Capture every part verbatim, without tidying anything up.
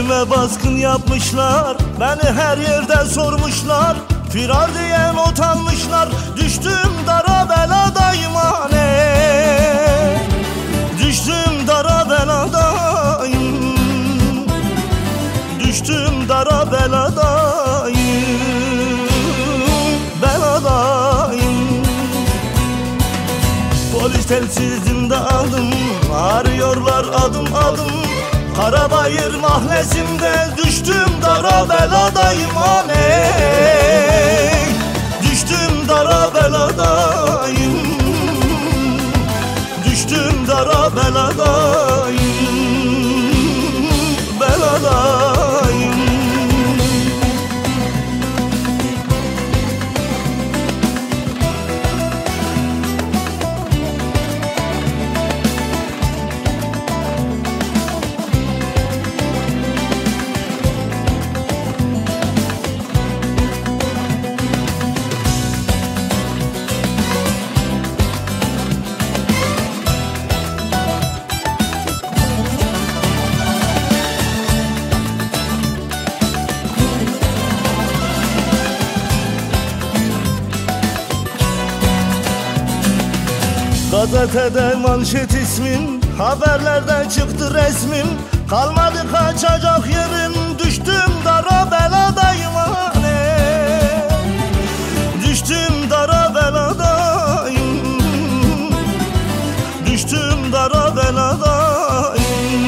Evime baskın yapmışlar, beni her yerde sormuşlar. Firar diyen utanmışlar, düştüm dara beladayım aney. Düştüm dara beladayım, düştüm dara beladayım, beladayım. Polis telsizinde aldım, arıyorlar adım adım. Karabayır mahallesinde düştüm dara beladayım aney. Düştüm dara beladayım, düştüm dara beladayım, beladayım. Gazetede manşet ismim, haberlerden çıktı resmim. Kalmadı kaçacak yerim, düştüm dara beladayım aney. Düştüm dara beladayım, düştüm dara beladayım,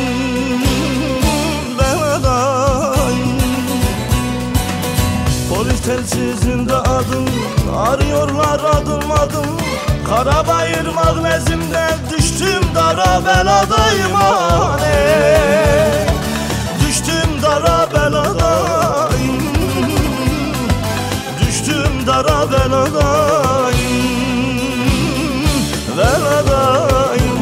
beladayım. Polis telsizinde adım, arıyorlar adım adım. Karabayır magnesimde düştüm dara beladayım aney. Düştüm dara beladayım, düştüm dara beladayım, beladayım.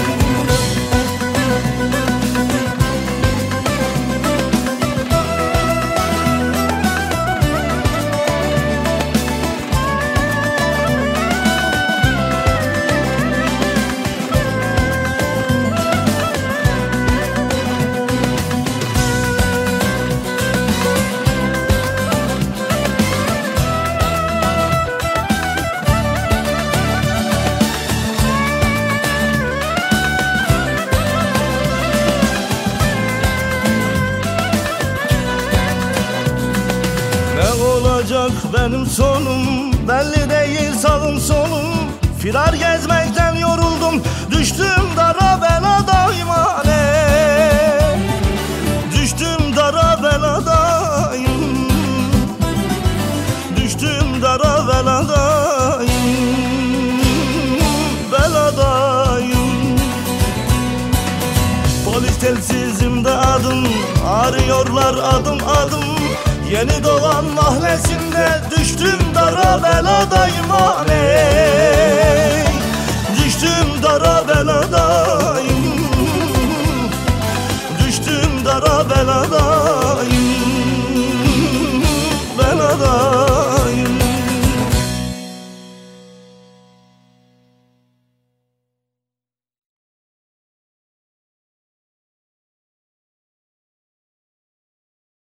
Ne olacak benim sonum, belli değil sağım solum. Firar gezmekten yoruldum, düştüm dara beladayım aney. Düştüm dara beladayım, düştüm dara beladayım, beladayım. Polis telsizimde adım, arıyorlar adım adım. Yeni doğan mahallesinde düştüm dara beladayım aney. Düştüm dara beladayım.